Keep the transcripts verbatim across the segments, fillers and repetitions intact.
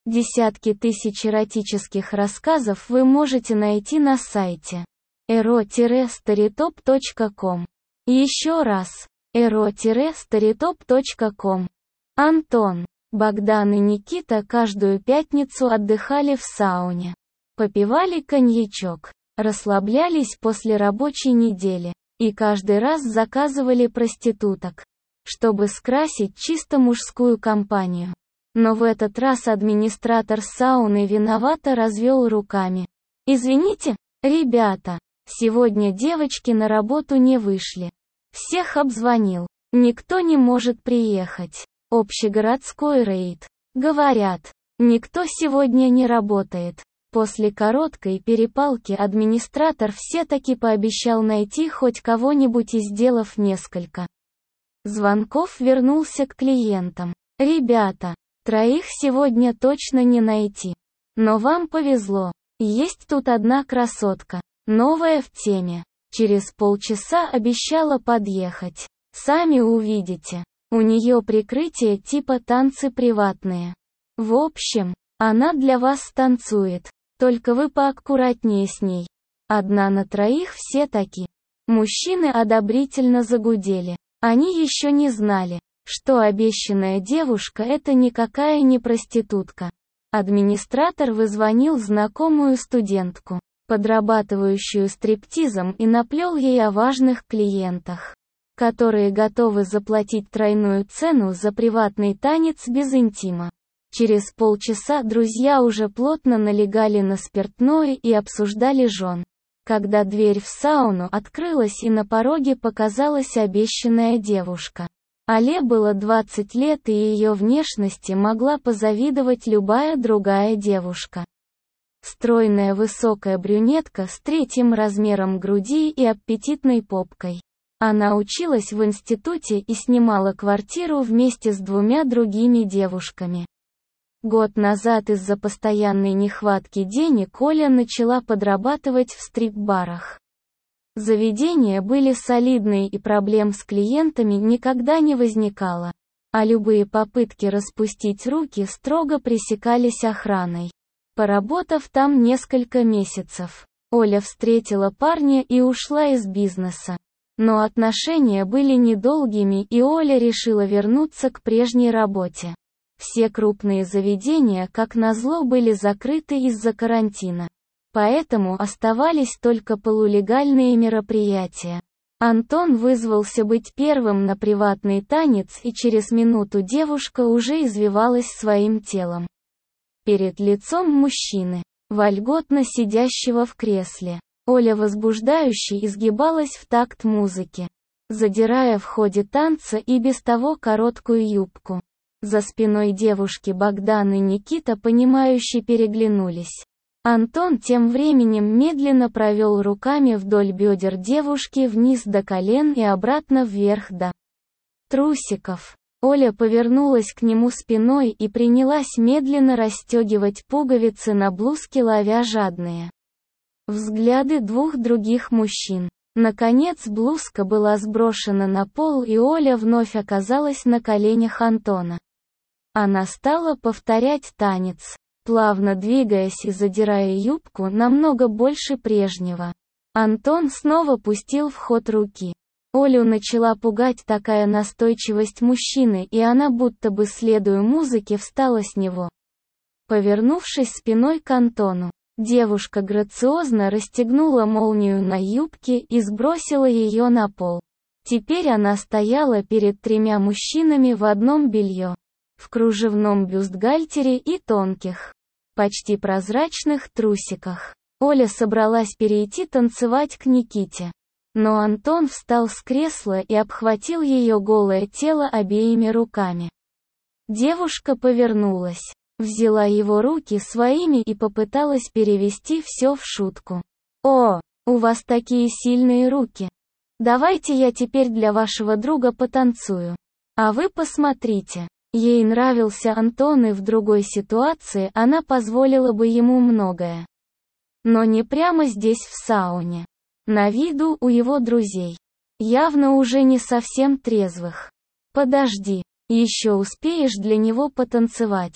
Десятки тысяч эротических рассказов вы можете найти на сайте эро старитоп точка ком. Еще раз, эро старитоп точка ком. Антон, Богдан и Никита каждую пятницу отдыхали в сауне. Попивали коньячок, расслаблялись после рабочей недели, и каждый раз заказывали проституток, чтобы скрасить чисто мужскую компанию. Но в этот раз администратор сауны виновато развел руками. «Извините, ребята, сегодня девочки на работу не вышли. Всех обзвонил. Никто не может приехать. Общегородской рейд. Говорят, никто сегодня не работает». После короткой перепалки администратор все-таки пообещал найти хоть кого-нибудь и, сделав несколько звонков, вернулся к клиентам. «Ребята, троих сегодня точно не найти. Но вам повезло. Есть тут одна красотка, новая в теме. Через полчаса обещала подъехать. Сами увидите. У нее прикрытие типа танцы приватные. В общем, она для вас станцует. Только вы поаккуратнее с ней». Одна на троих все таки. Мужчины одобрительно загудели. Они еще не знали, что обещанная девушка — это никакая не проститутка. Администратор вызвонил знакомую студентку, подрабатывающую стриптизом, и наплел ей о важных клиентах, которые готовы заплатить тройную цену за приватный танец без интима. Через полчаса друзья уже плотно налегали на спиртное и обсуждали жен. Когда дверь в сауну открылась и на пороге показалась обещанная девушка. Але было двадцать лет, и ее внешности могла позавидовать любая другая девушка. Стройная высокая брюнетка с третьим размером груди и аппетитной попкой. Она училась в институте и снимала квартиру вместе с двумя другими девушками. Год назад из-за постоянной нехватки денег Оля начала подрабатывать в стрип-барах. Заведения были солидные, и проблем с клиентами никогда не возникало. А любые попытки распустить руки строго пресекались охраной. Поработав там несколько месяцев, Оля встретила парня и ушла из бизнеса. Но отношения были недолгими, и Оля решила вернуться к прежней работе. Все крупные заведения, как назло, были закрыты из-за карантина. Поэтому оставались только полулегальные мероприятия. Антон вызвался быть первым на приватный танец, и через минуту девушка уже извивалась своим телом перед лицом мужчины, вольготно сидящего в кресле. Оля возбуждающе изгибалась в такт музыки, задирая в ходе танца и без того короткую юбку. За спиной девушки Богдан и Никита понимающе переглянулись. Антон тем временем медленно провел руками вдоль бедер девушки вниз до колен и обратно вверх до трусиков. Оля повернулась к нему спиной и принялась медленно расстегивать пуговицы на блузке, ловя жадные взгляды двух других мужчин. Наконец блузка была сброшена на пол, и Оля вновь оказалась на коленях Антона. Она стала повторять танец, плавно двигаясь и задирая юбку намного больше прежнего. Антон снова пустил в ход руки. Олю начала пугать такая настойчивость мужчины, и она, будто бы следуя музыке, встала с него. Повернувшись спиной к Антону, девушка грациозно расстегнула молнию на юбке и сбросила ее на пол. Теперь она стояла перед тремя мужчинами в одном белье, в кружевном бюстгальтере и тонких, почти прозрачных трусиках. Оля собралась перейти танцевать к Никите. Но Антон встал с кресла и обхватил ее голое тело обеими руками. Девушка повернулась, взяла его руки своими и попыталась перевести все в шутку. «О, у вас такие сильные руки. Давайте я теперь для вашего друга потанцую. А вы посмотрите». Ей нравился Антон, и в другой ситуации она позволила бы ему многое. Но не прямо здесь в сауне. На виду у его друзей. Явно уже не совсем трезвых. «Подожди, еще успеешь для него потанцевать.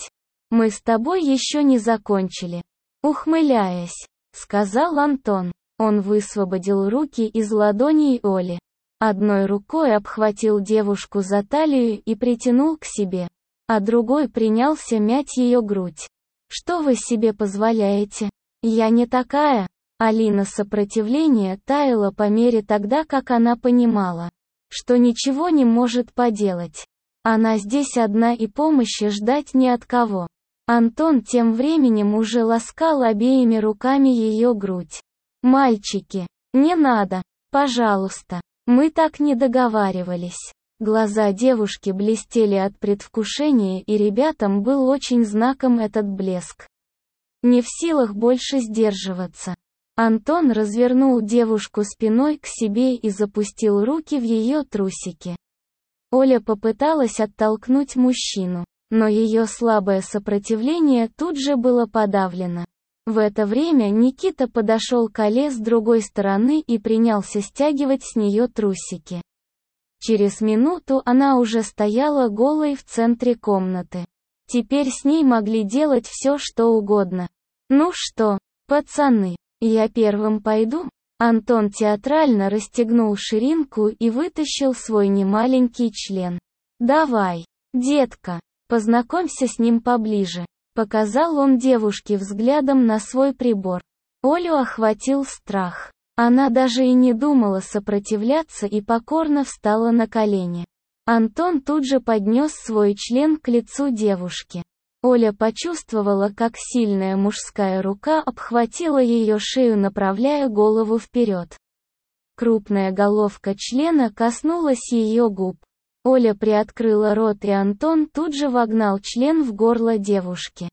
Мы с тобой еще не закончили. Ухмыляясь, сказал Антон. Он высвободил руки из ладоней Оли. Одной рукой обхватил девушку за талию и притянул к себе, а другой принялся мять ее грудь. «Что вы себе позволяете? Я не такая!» Алина сопротивление таяло по мере тогда, как она понимала, что ничего не может поделать. Она здесь одна и помощи ждать ни от кого. Антон тем временем уже ласкал обеими руками ее грудь. «Мальчики, не надо, пожалуйста, мы так не договаривались». Глаза девушки блестели от предвкушения, и ребятам был очень знаком этот блеск. Не в силах больше сдерживаться, Антон развернул девушку спиной к себе и запустил руки в ее трусики. Оля попыталась оттолкнуть мужчину, но ее слабое сопротивление тут же было подавлено. В это время Никита подошел к Оле с другой стороны и принялся стягивать с нее трусики. Через минуту она уже стояла голой в центре комнаты. Теперь с ней могли делать все, что угодно. «Ну что, пацаны, я первым пойду?» Антон театрально расстегнул ширинку и вытащил свой немаленький член. «Давай, детка, познакомься с ним поближе», — показал он девушке взглядом на свой прибор. Олю охватил страх. Она даже и не думала сопротивляться и покорно встала на колени. Антон тут же поднес свой член к лицу девушки. Оля почувствовала, как сильная мужская рука обхватила ее шею, направляя голову вперед. Крупная головка члена коснулась ее губ. Оля приоткрыла рот, и Антон тут же вогнал член в горло девушки.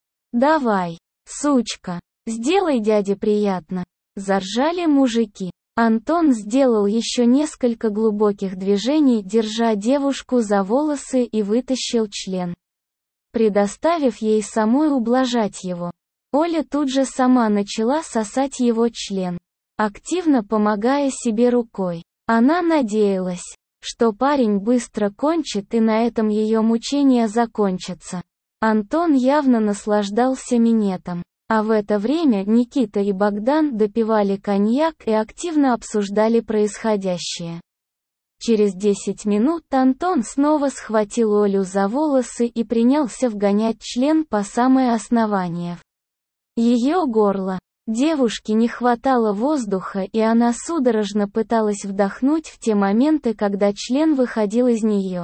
«Давай, сучка, сделай дяде приятно!» Заржали мужики. Антон сделал еще несколько глубоких движений, держа девушку за волосы, и вытащил член, предоставив ей самой ублажать его. Оля тут же сама начала сосать его член, активно помогая себе рукой. Она надеялась, что парень быстро кончит и на этом ее мучения закончатся. Антон явно наслаждался минетом. А в это время Никита и Богдан допивали коньяк и активно обсуждали происходящее. Через десять минут Антон снова схватил Олю за волосы и принялся вгонять член по самое основание в ее горло. Девушке не хватало воздуха, и она судорожно пыталась вдохнуть в те моменты, когда член выходил из нее.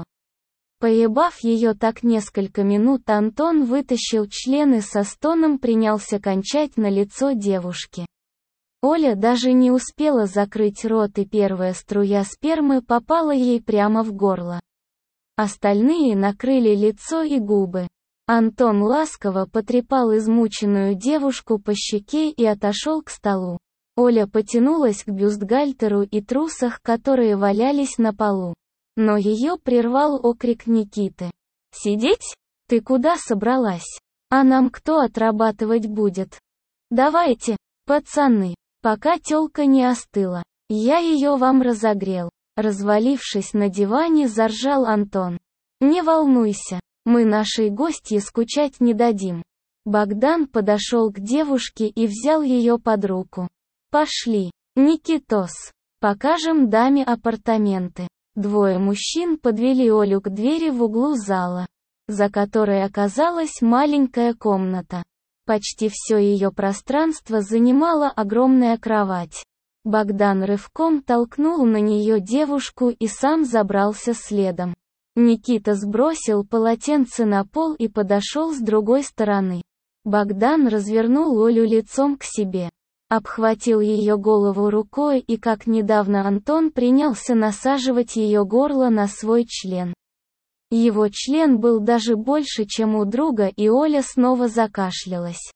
Поебав ее так несколько минут, Антон вытащил член и со стоном принялся кончать на лицо девушки. Оля даже не успела закрыть рот, и первая струя спермы попала ей прямо в горло. Остальные накрыли лицо и губы. Антон ласково потрепал измученную девушку по щеке и отошел к столу. Оля потянулась к бюстгальтеру и трусах, которые валялись на полу. Но ее прервал окрик Никиты. «Сидеть? Ты куда собралась? А нам кто отрабатывать будет? Давайте, пацаны, пока тёлка не остыла. Я ее вам разогрел». Развалившись на диване, заржал Антон. «Не волнуйся, мы нашей гостье скучать не дадим». Богдан подошел к девушке и взял ее под руку. «Пошли, Никитос, покажем даме апартаменты». Двое мужчин подвели Олю к двери в углу зала, за которой оказалась маленькая комната. Почти все ее пространство занимала огромная кровать. Богдан рывком толкнул на нее девушку и сам забрался следом. Никита сбросил полотенце на пол и подошел с другой стороны. Богдан развернул Олю лицом к себе, обхватил ее голову рукой и, как недавно Антон, принялся насаживать ее горло на свой член. Его член был даже больше, чем у друга, и Оля снова закашлялась.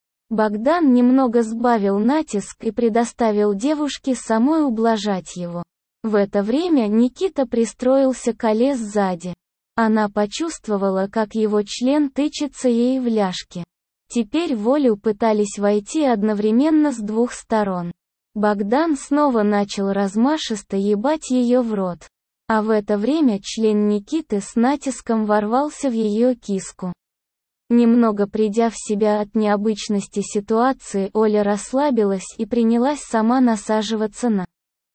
Богдан немного сбавил натиск и предоставил девушке самой ублажать его. В это время Никита пристроился к Оле сзади. Она почувствовала, как его член тычется ей в ляжки. Теперь в Олю пытались войти одновременно с двух сторон. Богдан снова начал размашисто ебать ее в рот. А в это время член Никиты с натиском ворвался в ее киску. Немного придя в себя от необычности ситуации, Оля расслабилась и принялась сама насаживаться на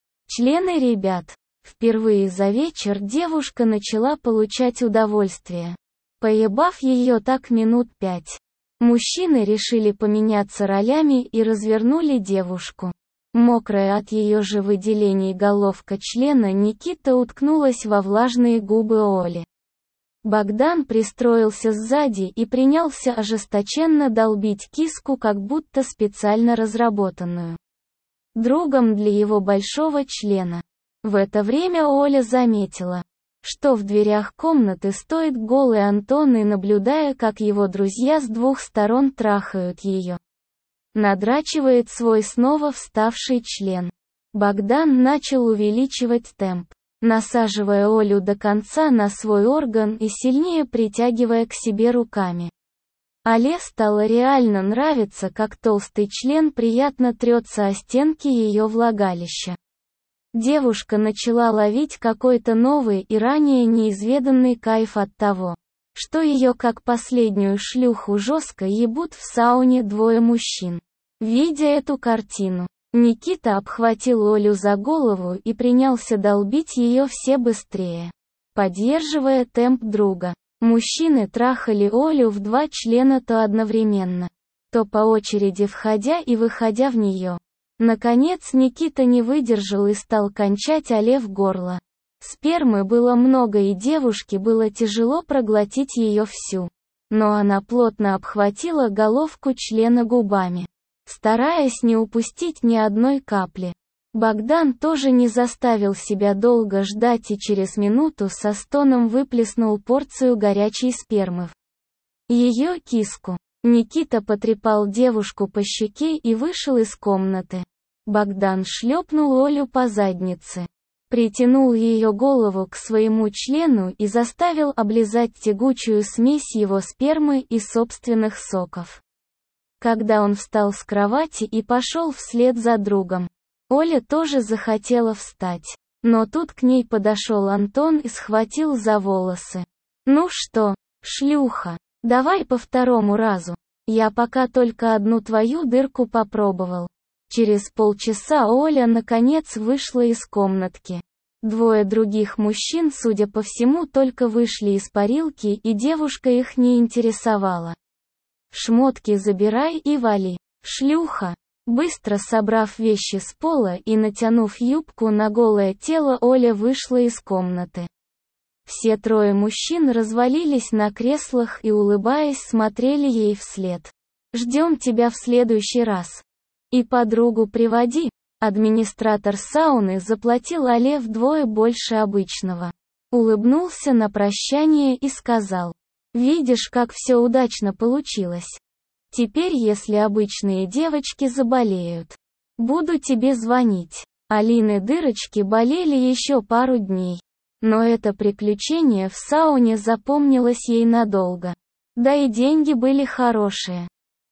члены ребят. Впервые за вечер девушка начала получать удовольствие. Поебав ее так минут пять, мужчины решили поменяться ролями и развернули девушку. Мокрая от ее же выделений головка члена Никиты уткнулась во влажные губы Оли. Богдан пристроился сзади и принялся ожесточенно долбить киску, как будто специально разработанную другом для его большого члена. В это время Оля заметила, что в дверях комнаты стоит голый Антон, и, наблюдая, как его друзья с двух сторон трахают ее, надрачивает свой снова вставший член. Богдан начал увеличивать темп, насаживая Олю до конца на свой орган и сильнее притягивая к себе руками. Але стало реально нравиться, как толстый член приятно трется о стенки ее влагалища. Девушка начала ловить какой-то новый и ранее неизведанный кайф от того, что ее как последнюю шлюху жестко ебут в сауне двое мужчин. Видя эту картину, Никита обхватил Олю за голову и принялся долбить ее все быстрее. Поддерживая темп друга, мужчины трахали Олю в два члена то одновременно, то по очереди входя и выходя в нее. Наконец Никита не выдержал и стал кончать Але в горло. Спермы было много, и девушке было тяжело проглотить ее всю. Но она плотно обхватила головку члена губами, стараясь не упустить ни одной капли. Богдан тоже не заставил себя долго ждать и через минуту со стоном выплеснул порцию горячей спермы в ее киску. Никита потрепал девушку по щеке и вышел из комнаты. Богдан шлепнул Олю по заднице, притянул ее голову к своему члену и заставил облизать тягучую смесь его спермы и собственных соков. Когда он встал с кровати и пошел вслед за другом, Оля тоже захотела встать. Но тут к ней подошел Антон и схватил за волосы. «Ну что, шлюха, давай по второму разу. Я пока только одну твою дырку попробовал». Через полчаса Оля наконец вышла из комнатки. Двое других мужчин, судя по всему, только вышли из парилки, и девушка их не интересовала. «Шмотки забирай и вали, шлюха!» Быстро собрав вещи с пола и натянув юбку на голое тело, Оля вышла из комнаты. Все трое мужчин развалились на креслах и, улыбаясь, смотрели ей вслед. «Ждем тебя в следующий раз. И подругу приводи». Администратор сауны заплатил Але вдвое больше обычного. Улыбнулся на прощание и сказал: «Видишь, как все удачно получилось. Теперь, если обычные девочки заболеют, буду тебе звонить». Алины дырочки болели еще пару дней. Но это приключение в сауне запомнилось ей надолго. Да и деньги были хорошие.